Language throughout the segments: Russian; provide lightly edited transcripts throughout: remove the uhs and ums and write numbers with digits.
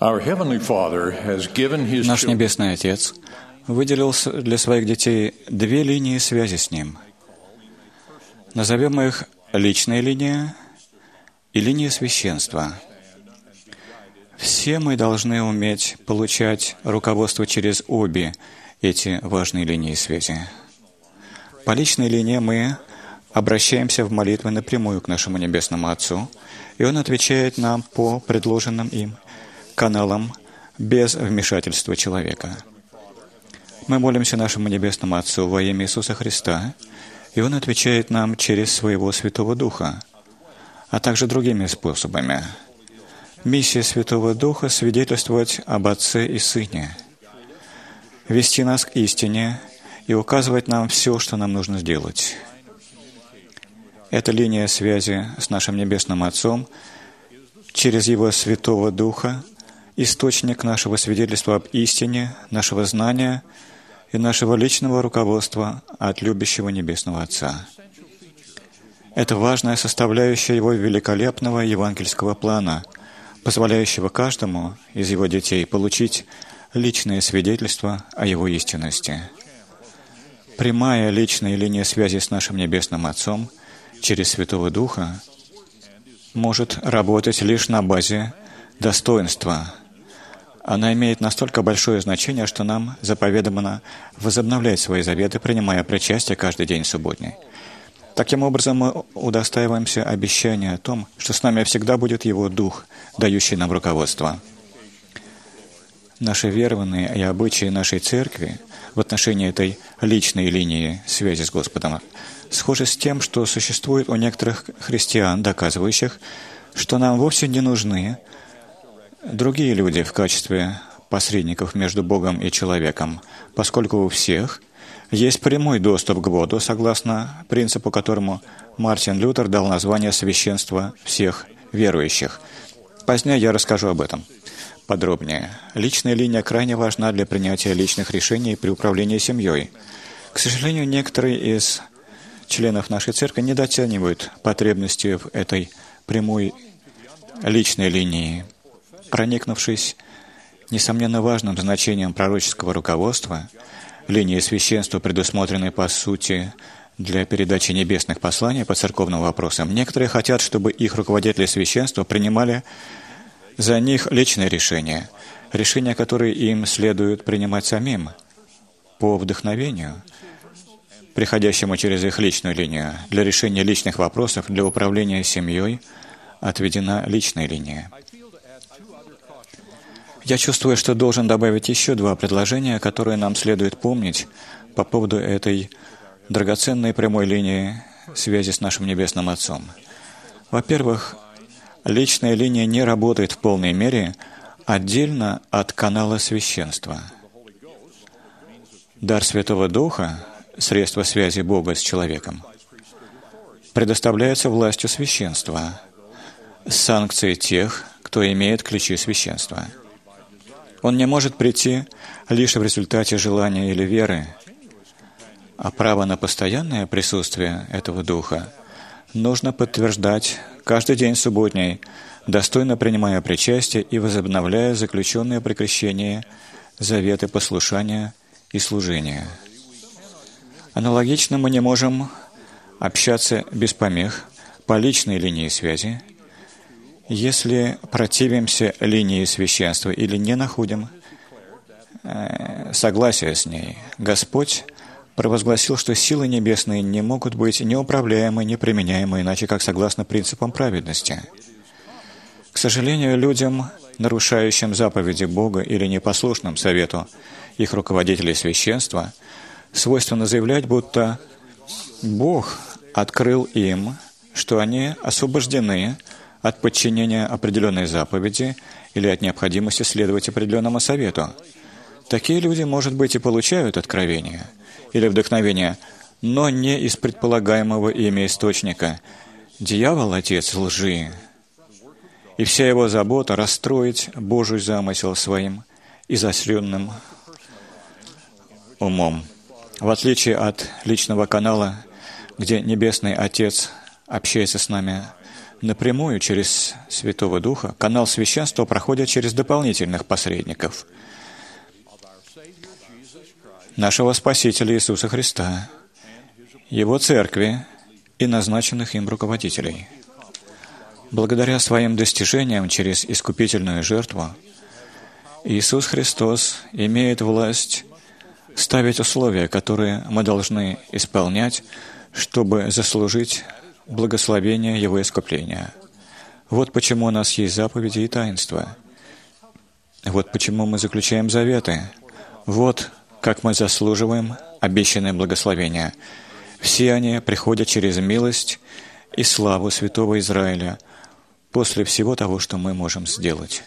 Our Heavenly Father has given His Наш children Небесный Отец выделил для своих детей две линии связи с Ним. Назовем их личная линия и линия священства. Все мы должны уметь получать руководство через обе эти важные линии связи. По личной линии мы обращаемся в молитве напрямую к нашему Небесному Отцу, и Он отвечает нам по предложенным им каналам без вмешательства человека. Мы молимся нашему Небесному Отцу во имя Иисуса Христа, и Он отвечает нам через Своего Святого Духа, а также другими способами. Миссия Святого Духа — свидетельствовать об Отце и Сыне, вести нас к истине и указывать нам все, что нам нужно сделать. Эта линия связи с нашим Небесным Отцом через Его Святого Духа — источник нашего свидетельства об истине, нашего знания и нашего личного руководства от любящего Небесного Отца. Это важная составляющая Его великолепного евангельского плана, позволяющего каждому из Его детей получить личное свидетельство о Его истинности. Прямая личная линия связи с нашим Небесным Отцом через Святого Духа может работать лишь на базе достоинства. Она имеет настолько большое значение, что нам заповедано возобновлять свои заветы, принимая причастие каждый день субботний. Таким образом, мы удостаиваемся обещания о том, что с нами всегда будет Его Дух, дающий нам руководство. Наши верованные и обычаи нашей Церкви в отношении этой личной линии связи с Господом схожи с тем, что существует у некоторых христиан, доказывающих, что нам вовсе не нужны другие люди в качестве посредников между Богом и человеком, поскольку у всех есть прямой доступ к Богу, согласно принципу, которому Мартин Лютер дал название «священство всех верующих». Позднее я расскажу об этом подробнее. Личная линия крайне важна для принятия личных решений при управлении семьей. К сожалению, некоторые из членов нашей церкви недооценивают потребности в этой прямой личной линии. Проникнувшись несомненно важным значением пророческого руководства, линии священства, предусмотренной по сути для передачи небесных посланий по церковным вопросам, некоторые хотят, чтобы их руководители священства принимали за них личные решения, которые им следует принимать самим по вдохновению, приходящему через их личную линию. Для решения личных вопросов, для управления семьей отведена личная линия. Я чувствую, что должен добавить еще два предложения, которые нам следует помнить по поводу этой драгоценной прямой линии связи с нашим Небесным Отцом. Во-первых, личная линия не работает в полной мере отдельно от канала священства. Дар Святого Духа, средство связи Бога с человеком, предоставляется властью священства, с санкцией тех, кто имеет ключи священства. Он не может прийти лишь в результате желания или веры, а право на постоянное присутствие этого Духа нужно подтверждать каждый день субботний, достойно принимая причастие и возобновляя заключенные при крещении заветы послушания и служения. Аналогично мы не можем общаться без помех по личной линии связи, если противимся линии священства или не находим согласия с ней. Господь провозгласил, что силы небесные не могут быть неуправляемы, неприменяемы, иначе как согласно принципам праведности. К сожалению, людям, нарушающим заповеди Бога или непослушным совету их руководителей священства, свойственно заявлять, будто Бог открыл им, что они освобождены от подчинения определенной заповеди или от необходимости следовать определенному совету. Такие люди, может быть, и получают откровение или вдохновение, но не из предполагаемого ими источника. Дьявол — отец лжи, и вся его забота — расстроить Божий замысел своим изощренным умом. В отличие от личного канала, где Небесный Отец общается с нами напрямую через Святого Духа, канал священства проходит через дополнительных посредников. Нашего Спасителя Иисуса Христа, Его Церкви и назначенных им руководителей. Благодаря своим достижениям через искупительную жертву, Иисус Христос имеет власть ставить условия, которые мы должны исполнять, чтобы заслужить благословение Его искупления. Вот почему у нас есть заповеди и таинства. Вот почему мы заключаем заветы. Вот как мы заслуживаем обещанное благословение. Все они приходят через милость и славу Святого Израиля после всего того, что мы можем сделать.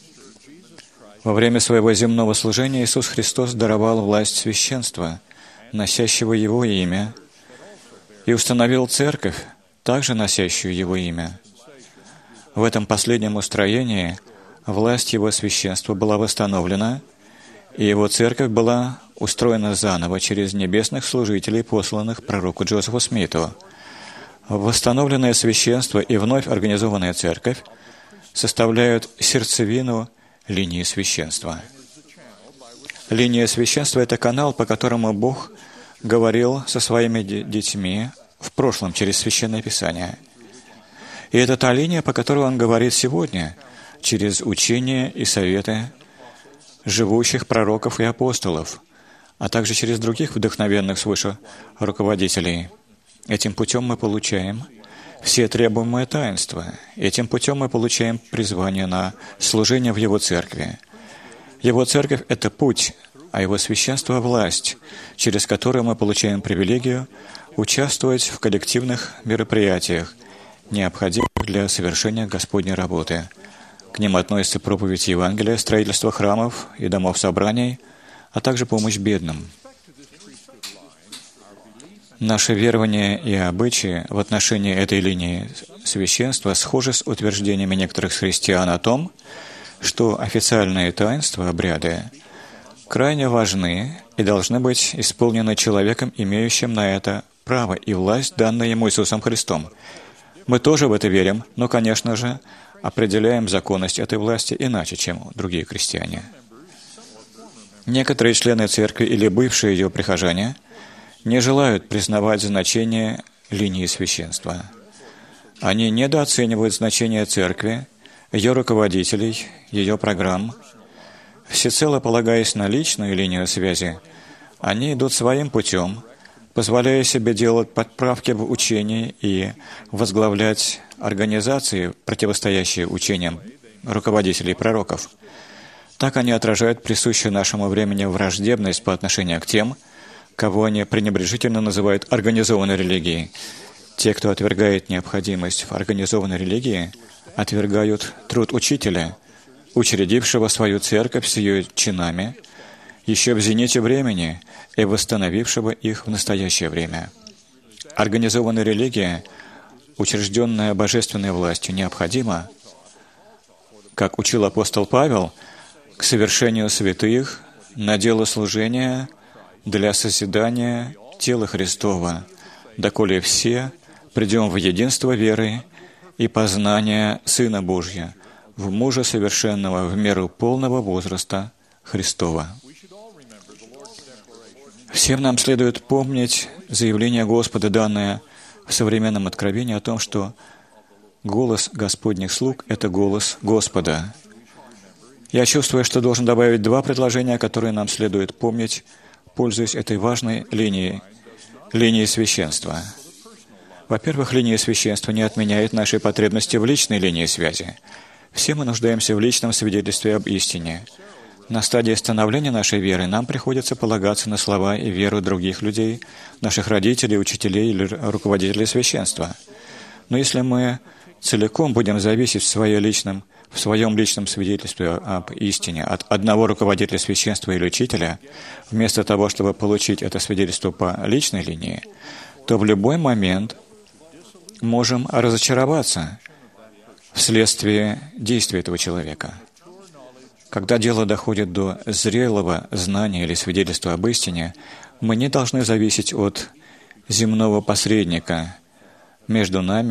Во время своего земного служения Иисус Христос даровал власть священства, носящего Его имя, и установил церковь, также носящую Его имя. В этом последнем устроении власть Его священства была восстановлена, и Его церковь была устроена заново через небесных служителей, посланных пророку Джозефу Смиту. Восстановленное священство и вновь организованная церковь составляют сердцевину линии священства. Линия священства — это канал, по которому Бог говорил со своими детьми в прошлом через Священное Писание. И это та линия, по которой Он говорит сегодня, через учения и советы живущих пророков и апостолов, а также через других вдохновенных свыше руководителей. Этим путем мы получаем все требуемые таинства. Этим путем мы получаем призвание на служение в Его Церкви. Его Церковь — это путь, а Его священство — власть, через которую мы получаем привилегию участвовать в коллективных мероприятиях, необходимых для совершения Господней работы. К ним относятся проповедь Евангелия, строительство храмов и домов собраний, а также помощь бедным. Наше верование и обычаи в отношении этой линии священства схожи с утверждениями некоторых христиан о том, что официальные таинства, обряды, крайне важны и должны быть исполнены человеком, имеющим на это право и власть, данную ему Иисусом Христом. Мы тоже в это верим, но, конечно же, определяем законность этой власти иначе, чем другие христиане. Некоторые члены церкви или бывшие ее прихожане не желают признавать значение линии священства. Они недооценивают значение церкви, ее руководителей, ее программ. Всецело полагаясь на личную линию связи, они идут своим путем, позволяя себе делать подправки в учении и возглавлять организации, противостоящие учениям руководителей пророков. Так они отражают присущую нашему времени враждебность по отношению к тем, кого они пренебрежительно называют организованной религией. Те, кто отвергает необходимость в организованной религии, отвергают труд учителя, учредившего свою церковь с ее чинами, еще в зените времени и восстановившего их в настоящее время. Организованная религия, учрежденная божественной властью, необходима, как учил апостол Павел, к совершению святых, на дело служения, для созидания тела Христова, доколе все придем в единство веры и познания Сына Божия, в мужа совершенного в меру полного возраста Христова. Всем нам следует помнить заявление Господа, данное в современном откровении о том, что голос Господних слуг — это голос Господа. Я чувствую, что должен добавить два предложения, которые нам следует помнить, пользуясь этой важной линией священства. Во-первых, линия священства не отменяет нашей потребности в личной линии связи. Все мы нуждаемся в личном свидетельстве об истине. На стадии становления нашей веры нам приходится полагаться на слова и веру других людей, наших родителей, учителей или руководителей священства. Но если мы целиком будем зависеть в своем личном свидетельстве об истине от одного руководителя священства или учителя, вместо того, чтобы получить это свидетельство по личной линии, то в любой момент можем разочароваться вследствие действия этого человека. Когда дело доходит до зрелого знания или свидетельства об истине, мы не должны зависеть от земного посредника между нами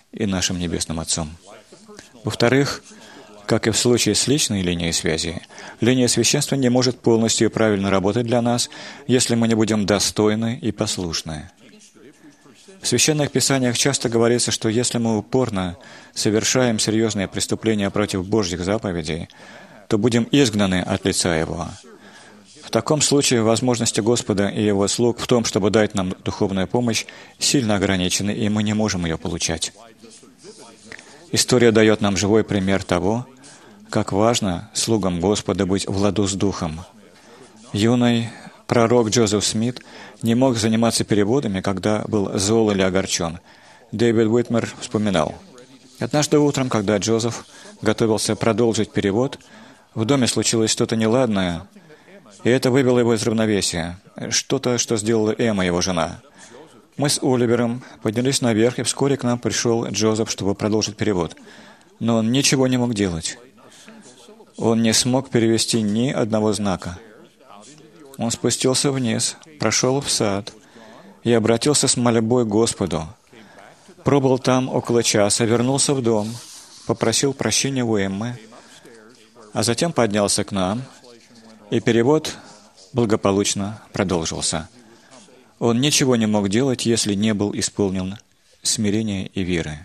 и нашим Небесным Отцом. Во-вторых, как и в случае с личной линией связи, линия священства не может полностью и правильно работать для нас, если мы не будем достойны и послушны. В Священных Писаниях часто говорится, что если мы упорно совершаем серьезные преступления против Божьих заповедей, то будем изгнаны от лица Его. В таком случае возможности Господа и Его слуг в том, чтобы дать нам духовную помощь, сильно ограничены, и мы не можем ее получать. История дает нам живой пример того, как важно слугам Господа быть в ладу с Духом. Юный пророк Джозеф Смит не мог заниматься переводами, когда был зол или огорчен. Дэвид Уитмер вспоминал: «Однажды утром, когда Джозеф готовился продолжить перевод, в доме случилось что-то неладное, и это вывело его из равновесия. Что-то, что сделала Эмма, его жена. Мы с Оливером поднялись наверх, и вскоре к нам пришел Джозеф, чтобы продолжить перевод. Но он ничего не мог делать. Он не смог перевести ни одного знака. Он спустился вниз, прошел в сад и обратился с мольбой к Господу. Пробыл там около часа, вернулся в дом, попросил прощения у Эммы, а затем поднялся к нам, и перевод благополучно продолжился. Он ничего не мог делать, если не был исполнен смирения и веры».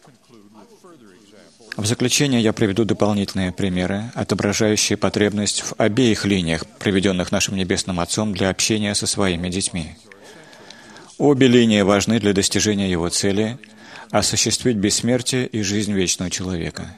В заключение я приведу дополнительные примеры, отображающие потребность в обеих линиях, приведенных нашим Небесным Отцом для общения со своими детьми. Обе линии важны для достижения Его цели — осуществить бессмертие и жизнь вечного человека.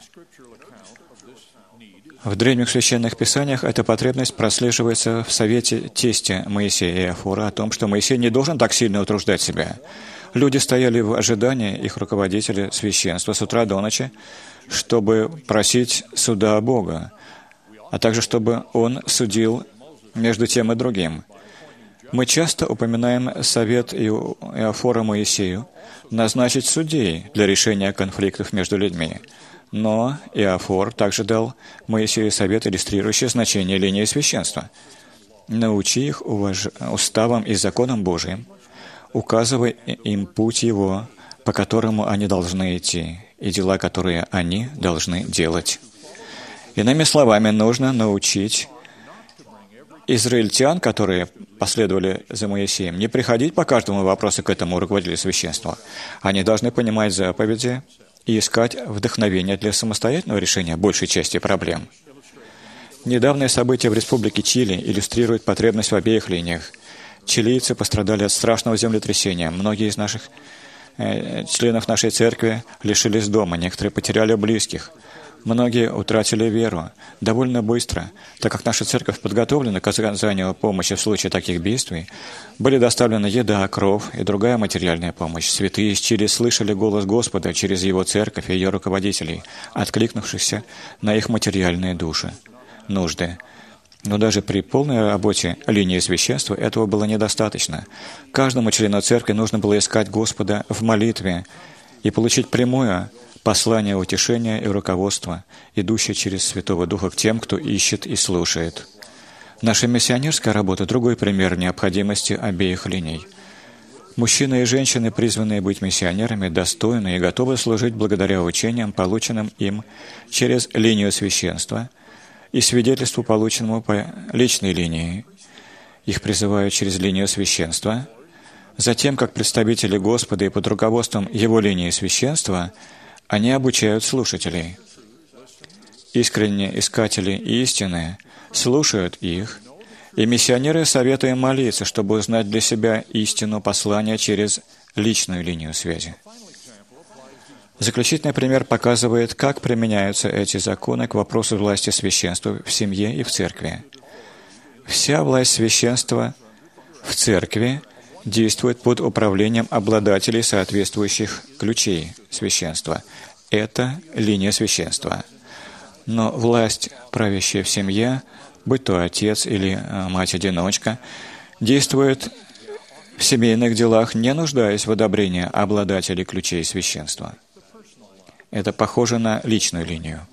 В древних священных писаниях эта потребность прослеживается в совете тестя Моисея и Иофора о том, что Моисей не должен так сильно утруждать себя. Люди стояли в ожидании их руководителя священства с утра до ночи, чтобы просить суда Бога, а также чтобы Он судил между тем и другим. Мы часто упоминаем совет Иофора Моисею назначить судей для решения конфликтов между людьми. Но Иофор также дал Моисею совет, иллюстрирующий значение линии священства. «Научи их уставам и законам Божиим, указывай им путь Его, по которому они должны идти, и дела, которые они должны делать». Иными словами, нужно научить израильтян, которые последовали за Моисеем, не приходить по каждому вопросу к этому руководителю священства. Они должны понимать заповеди и искать вдохновение для самостоятельного решения большей части проблем. Недавние события в Республике Чили иллюстрируют потребность в обеих линиях. Чилийцы пострадали от страшного землетрясения. Многие из наших членов нашей церкви лишились дома, некоторые потеряли близких. Многие утратили веру довольно быстро, так как наша церковь подготовлена к оказанию помощи в случае таких бедствий. Были доставлены еда, кров и другая материальная помощь. Святые из Чили слышали голос Господа через Его церковь и ее руководителей, откликнувшихся на их материальные нужды. Но даже при полной работе линии священства этого было недостаточно. Каждому члену церкви нужно было искать Господа в молитве и получить прямое послание утешения и руководства, идущее через Святого Духа к тем, кто ищет и слушает. Наша миссионерская работа — другой пример необходимости обеих линий. Мужчины и женщины, призванные быть миссионерами, достойны и готовы служить благодаря учениям, полученным им через линию священства, и свидетельству, полученному по личной линии. Их призывают через линию священства. Затем, как представители Господа и под руководством Его линии священства, они обучают слушателей. Искренние искатели истины слушают их, и миссионеры советуют молиться, чтобы узнать для себя истину послания через личную линию связи. Заключительный пример показывает, как применяются эти законы к вопросу власти священства в семье и в церкви. Вся власть священства в церкви действует под управлением обладателей соответствующих ключей священства. Это линия священства. Но власть, правящая в семье, будь то отец или мать-одиночка, действует в семейных делах, не нуждаясь в одобрении обладателей ключей священства. Это похоже на личную линию.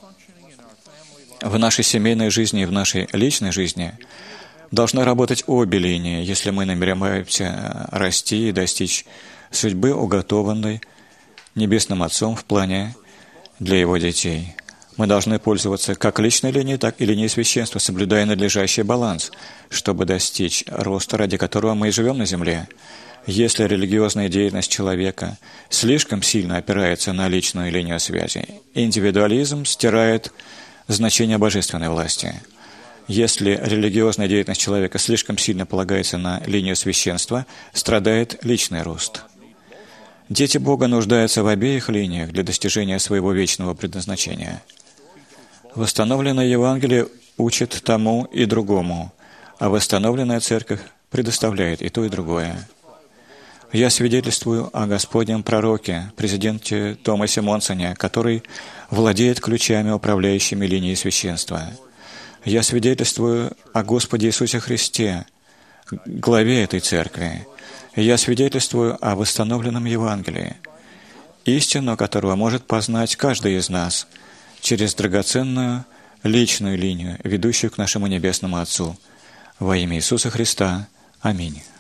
В нашей семейной жизни и в нашей личной жизни должны работать обе линии, если мы намереваемся расти и достичь судьбы, уготованной Небесным Отцом в плане для Его детей. Мы должны пользоваться как личной линией, так и линией священства, соблюдая надлежащий баланс, чтобы достичь роста, ради которого мы и живем на земле. Если религиозная деятельность человека слишком сильно опирается на личную линию связи, индивидуализм стирает значение божественной власти. Если религиозная деятельность человека слишком сильно полагается на линию священства, страдает личный рост. Дети Бога нуждаются в обеих линиях для достижения своего вечного предназначения. Восстановленное Евангелие учит тому и другому, а восстановленная Церковь предоставляет и то, и другое. Я свидетельствую о Господнем пророке, президенте Томасе Монсоне, который владеет ключами, управляющими линией священства. Я свидетельствую о Господе Иисусе Христе, главе этой Церкви. Я свидетельствую о восстановленном Евангелии, истину которого может познать каждый из нас через драгоценную личную линию, ведущую к нашему Небесному Отцу. Во имя Иисуса Христа. Аминь.